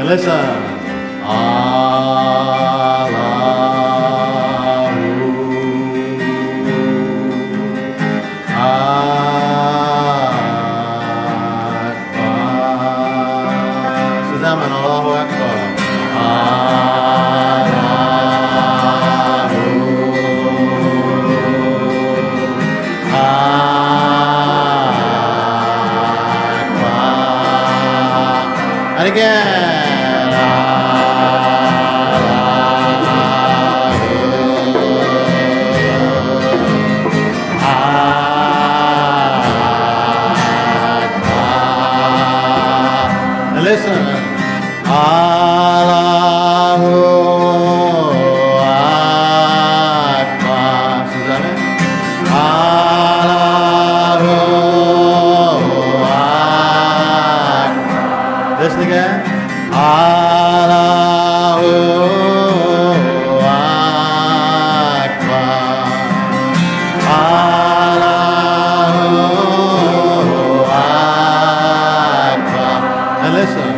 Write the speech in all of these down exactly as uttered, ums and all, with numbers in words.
listen. Allahu Akbar. Zusammen, Allahu Akbar. Allahu Akbar. And again. Listen, Allahu Akbar. Susanna, Allahu Akbar. Listen again, Allahu Akbar. Allahu Akbar. And listen.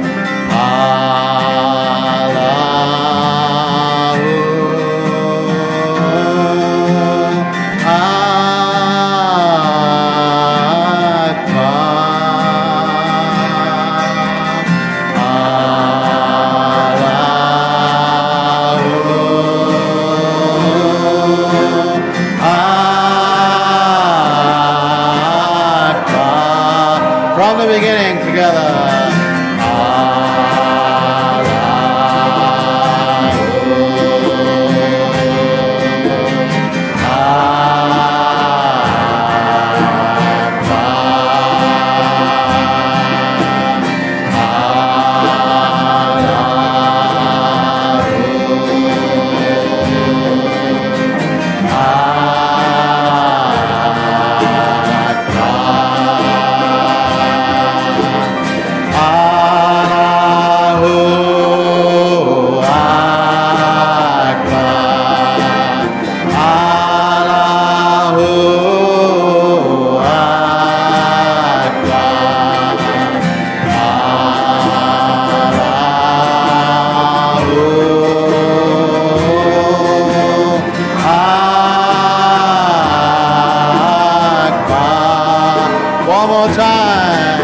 From the beginning together. One more time.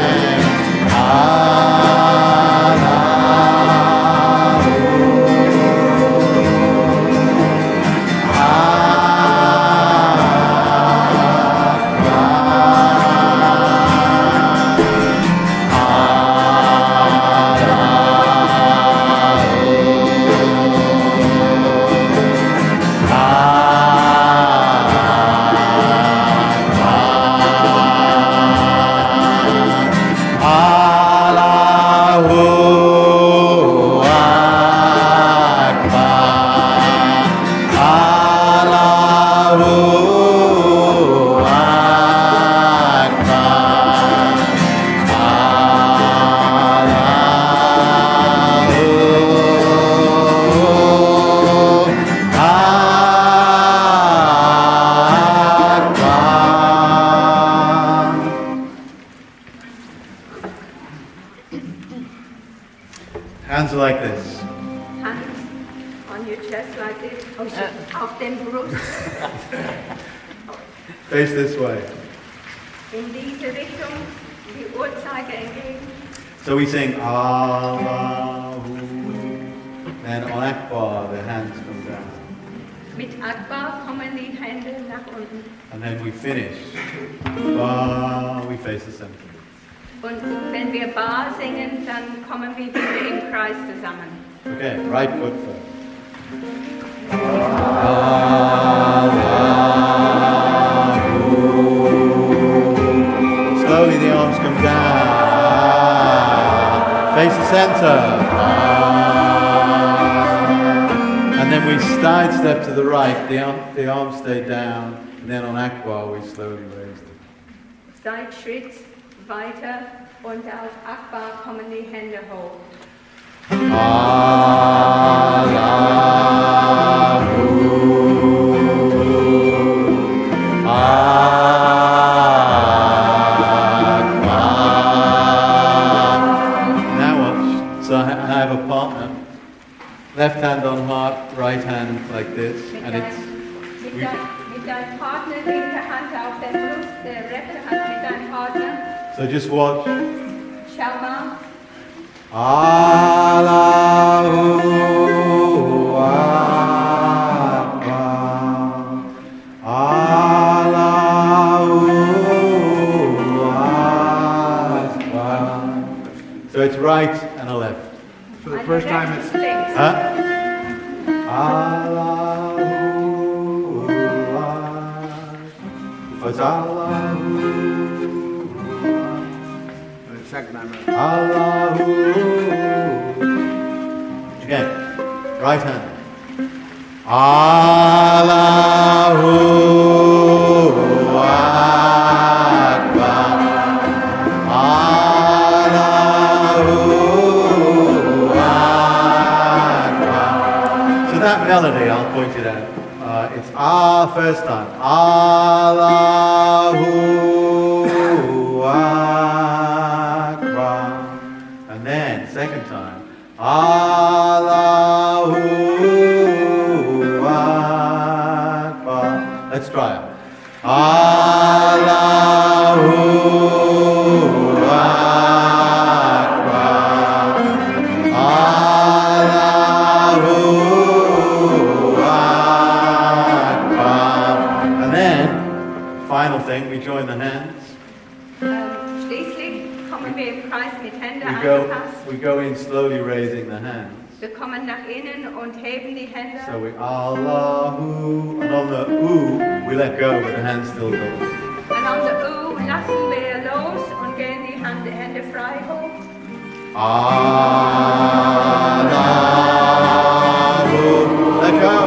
Hands are like this. Hands on your chest like this. Auf den Brust. Face this way. In diese Richtung, die Uhrzeiger entgegen. So we sing Allahu. Then on Akbar, the hands come down. Mit Akbar kommen die Hände nach unten. And then we finish. Ah, we face the center. Und wenn wir Ba singen, dann kommen wir wieder im Kreis zusammen. Okay, right foot first. Slowly the arms come down. Face the center. And then we side step to the right. The, arm, the arms stay down. And then on Akbar we slowly raise them. Seitschritt weiter und auf Akbar kommen die Hände hoch. Allahu Akbar. Now watch. So and I have a partner. Left hand on heart, right hand like this, Mit, and dein, it's. mit, we- dein, mit deinem Partner, linke Hand auf der Brust, der rechte Hand mit deinem Partner. So just watch. Schau mal. Allahu Akbar. Allahu Akbar. So it's right and a left. So the first time it's links. Huh? Allahu Akbar. So it's Allahu. the second time. it's- Allahu. Again, right hand. Allahu Akbar. Allahu Akbar. So that melody, I'll point it out. Uh, it's ah first time. Allahu Akbar. And then second time. Allahu Akbar. Let's try it. Allahu Akbar. Allahu Akbar. And then, final thing, we join the hands. Ähm, schließlich kommen wir im Kreis mit Händen We go, angepasst. we go in slowly raising the hands. Wir kommen nach innen und heben die Hände. So we Allahu, and on the ooh, we let go, but the hands still go. Und an der U lassen wir los und gehen die Hände, Hände frei hoch. Allahu, let go.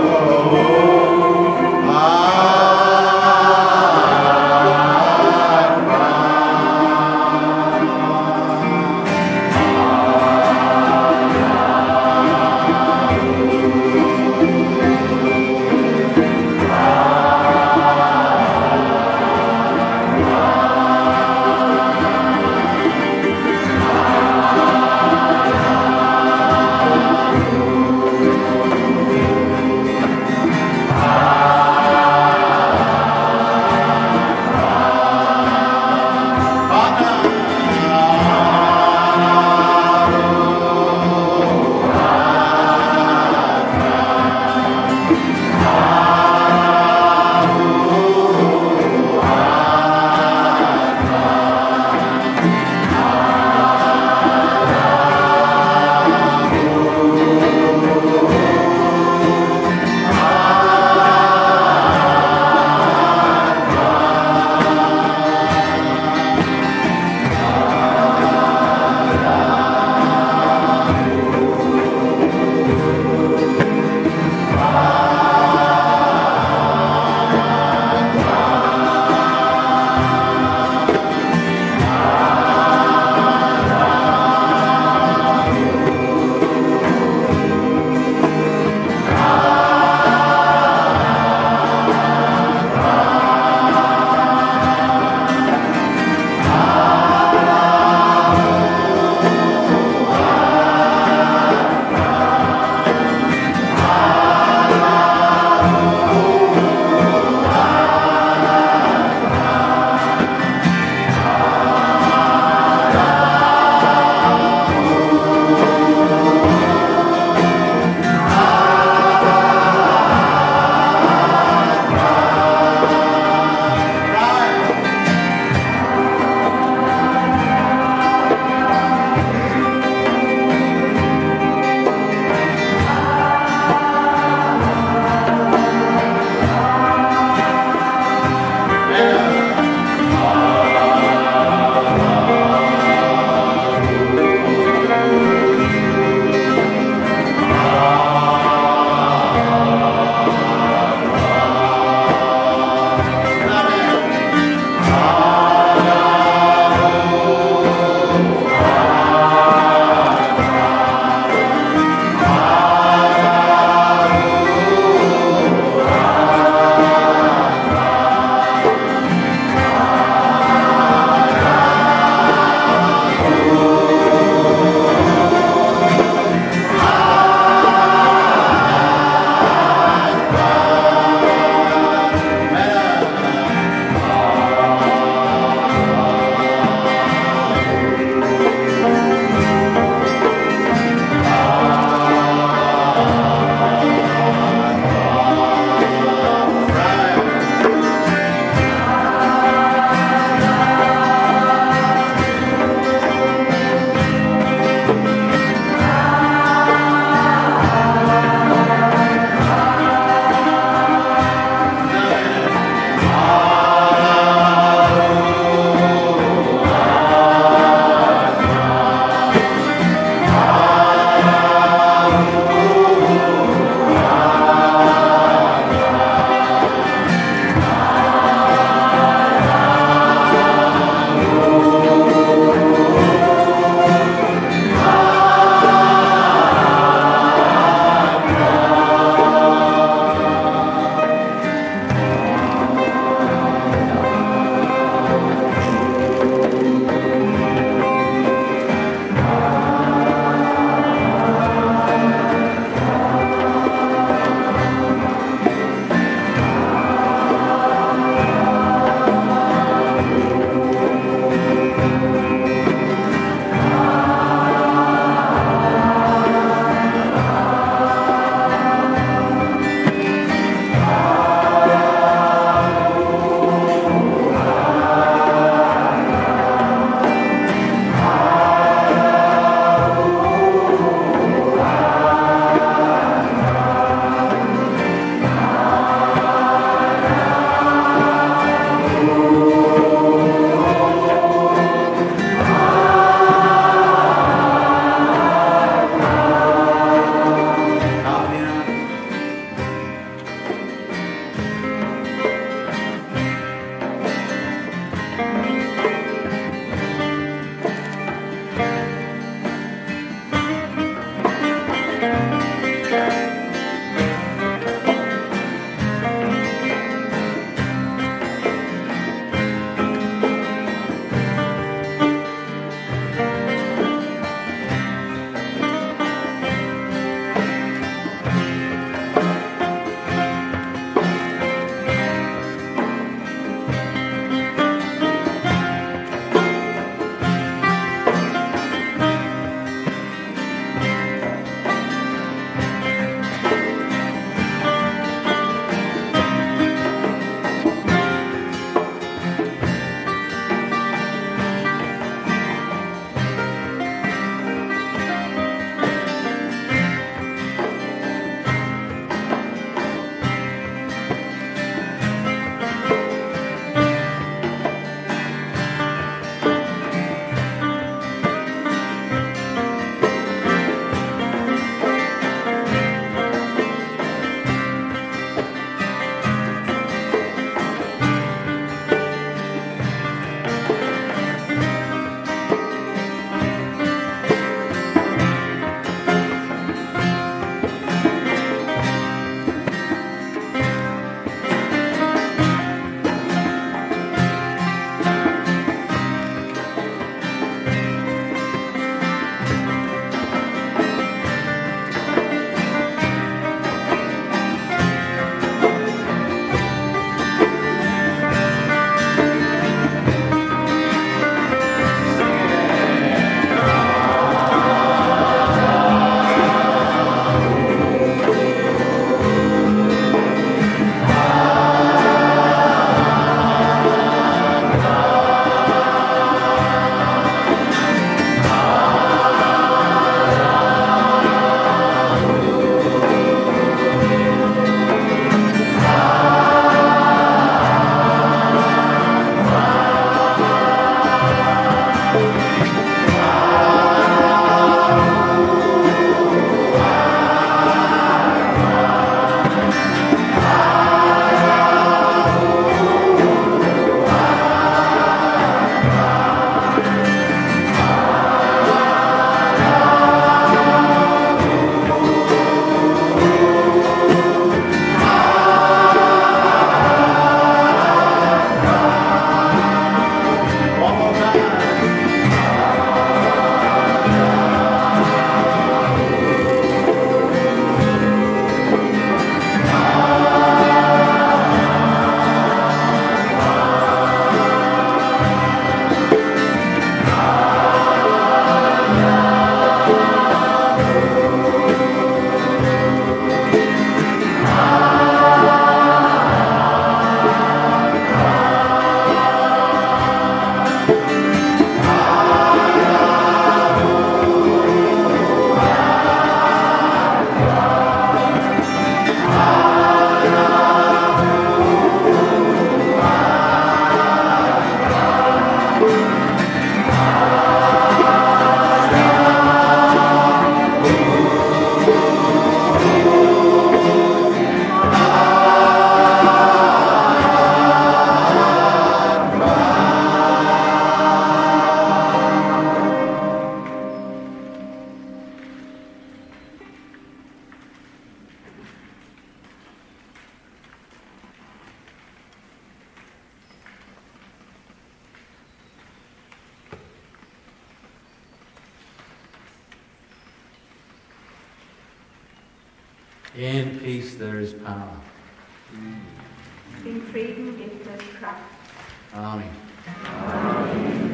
In peace there is power. In Frieden gibt es Kraft. Amen. Amen.